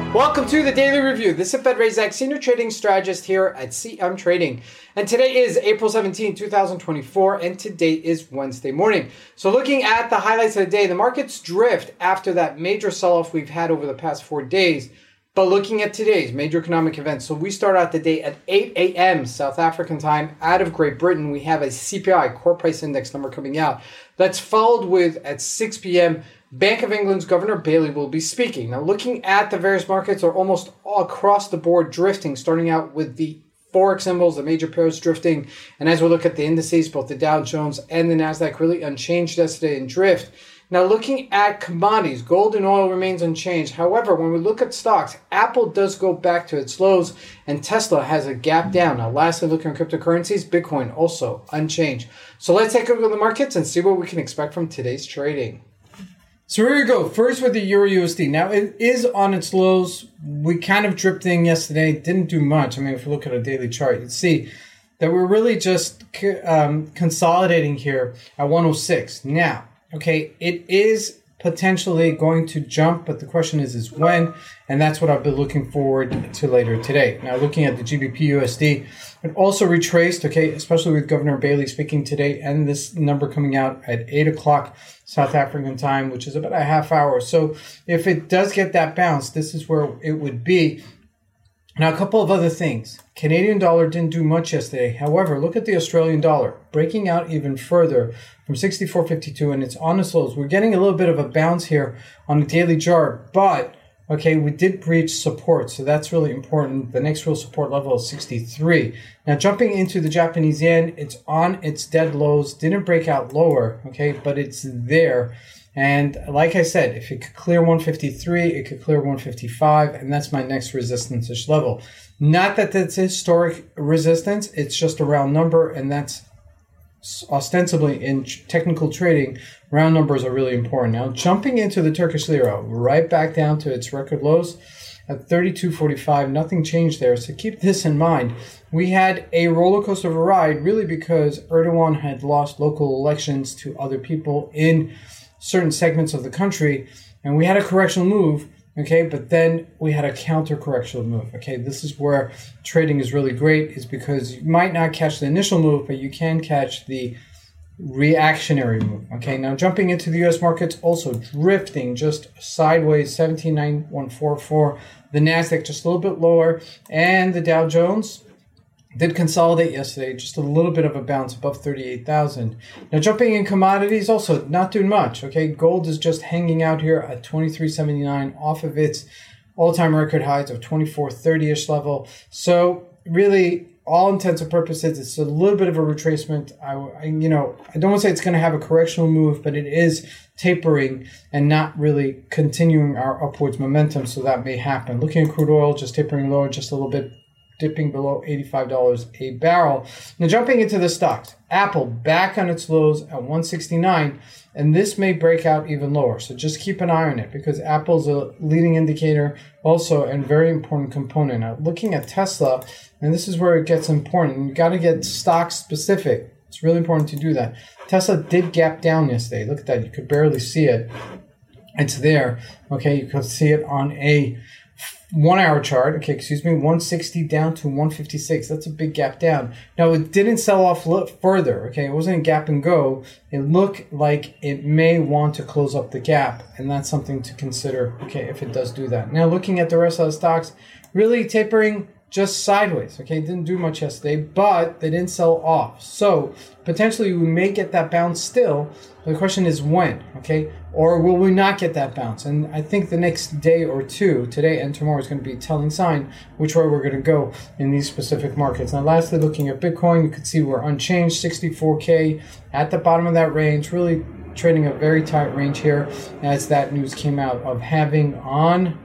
Welcome to the Daily Review. This is Fed Razak, Senior Trading Strategist here at CM Trading. And today is April 17, 2024, and today is Wednesday morning. So looking at the highlights of the day, the markets drift after that major sell-off we've had over the past 4 days. But looking at today's major economic events, so we start out the day at 8 a.m. South African time out of Great Britain. We have a CPI, Core Price Index number coming out. That's followed with at 6 p.m. Bank of England's Governor Bailey will be speaking. Now, looking at the various markets are almost all across the board drifting, starting out with the Forex symbols, the major pairs drifting. And as we look at the indices, both the Dow Jones and the NASDAQ really unchanged yesterday in drift. Now, looking at commodities, gold and oil remains unchanged. However, when we look at stocks, Apple does go back to its lows and Tesla has a gap down. Now, lastly, looking at cryptocurrencies, Bitcoin also unchanged. So let's take a look at the markets and see what we can expect from today's trading. So here we go. First with the Euro USD. Now, it is on its lows. We kind of drifting yesterday. Didn't do much. I mean, if you look at a daily chart, you'd see that we're really just consolidating here at 106. Now, okay, it is potentially going to jump, but the question is when, and that's what I've been looking forward to later today. Now, looking at the GBP USD, it also retraced, okay, especially with Governor Bailey speaking today, and this number coming out at 8 o'clock South African time, which is about a half hour. So if it does get that bounce, this is where it would be. Now, a couple of other things. Canadian dollar didn't do much yesterday. However, look at the Australian dollar, breaking out even further from 64.52, and it's on its lows. We're getting a little bit of a bounce here on the daily chart, but okay, we did breach support, so that's really important. The next real support level is 63. Now, jumping into the Japanese yen, it's on its dead lows. Didn't break out lower, okay, but it's there. And like I said, if it could clear 153, it could clear 155, and that's my next resistance-ish level. Not that that's historic resistance, it's just a round number, and that's ostensibly in technical trading, round numbers are really important. Now, jumping into the Turkish lira, right back down to its record lows at 32.45, nothing changed there. So keep this in mind. We had a roller coaster of a ride, really because Erdogan had lost local elections to other people in certain segments of the country, and we had a correctional move, okay, but then we had a counter correctional move, okay. This is where trading is really great, is because you might not catch the initial move, but you can catch the reactionary move, okay. Now, jumping into the U.S. markets, also drifting just sideways, 17,944, the NASDAQ just a little bit lower, and the Dow Jones did consolidate yesterday, just a little bit of a bounce above 38,000. Now, jumping in commodities, also not doing much, okay? Gold is just hanging out here at 23.79 off of its all-time record highs of 24.30-ish level. So really, all intents and purposes, it's a little bit of a retracement. I don't want to say it's going to have a correctional move, but it is tapering and not really continuing our upwards momentum, so that may happen. Looking at crude oil, just tapering lower just a little bit, dipping below $85 a barrel. Now, jumping into the stocks, Apple back on its lows at 169, and this may break out even lower. So just keep an eye on it, because Apple's a leading indicator also and very important component. Now, looking at Tesla, and this is where it gets important. You got to get stock specific. It's really important to do that. Tesla did gap down yesterday. Look at that. You could barely see it. It's there. Okay, you could see it on a 1 hour chart, 160 down to 156. That's a big gap down. Now, it didn't sell off further, okay? It wasn't a gap and go. It looked like it may want to close up the gap, and that's something to consider, okay, if it does do that. Now, looking at the rest of the stocks, really tapering just sideways, okay? Didn't do much yesterday, but they didn't sell off. So, potentially, we may get that bounce still. The question is when, okay? Or will we not get that bounce? And I think the next day or two, today and tomorrow, is going to be a telling sign which way we're going to go in these specific markets. Now, lastly, looking at Bitcoin, you can see we're unchanged, 64K at the bottom of that range, really trading a very tight range here as that news came out of halving on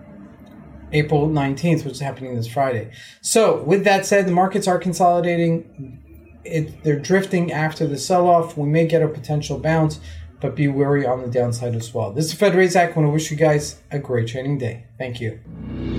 April 19th, which is happening this Friday. So with that said, the markets are consolidating. They're drifting after the sell-off. We may get a potential bounce, but be wary on the downside as well. This is Fed Razak. I want to wish you guys a great trading day. Thank you.